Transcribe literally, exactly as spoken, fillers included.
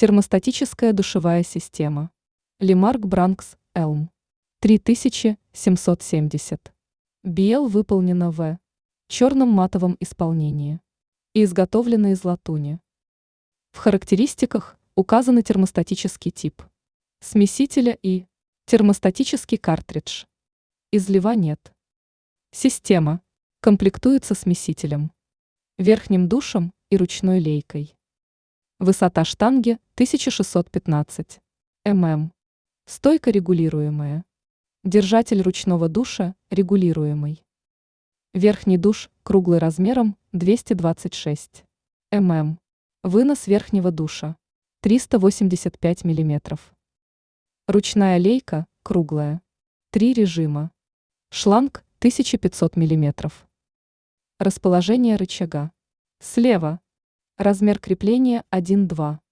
Термостатическая душевая система. Лемарк Бранкс, Элм. три тысячи семьсот семьдесят. би эл выполнена в черном матовом исполнении и изготовлена из латуни. В характеристиках указаны термостатический тип смесителя и термостатический картридж. Излива нет. Система комплектуется смесителем, верхним душем и ручной лейкой. Высота штанги тысяча шестьсот пятнадцать миллиметров. Стойка регулируемая. Держатель ручного душа регулируемый. Верхний душ круглый размером двести двадцать шесть миллиметров. Вынос верхнего душа триста восемьдесят пять миллиметров. Ручная лейка круглая. Три режима. Шланг тысяча пятьсот миллиметров. Расположение рычага. Слева. Размер крепления один два.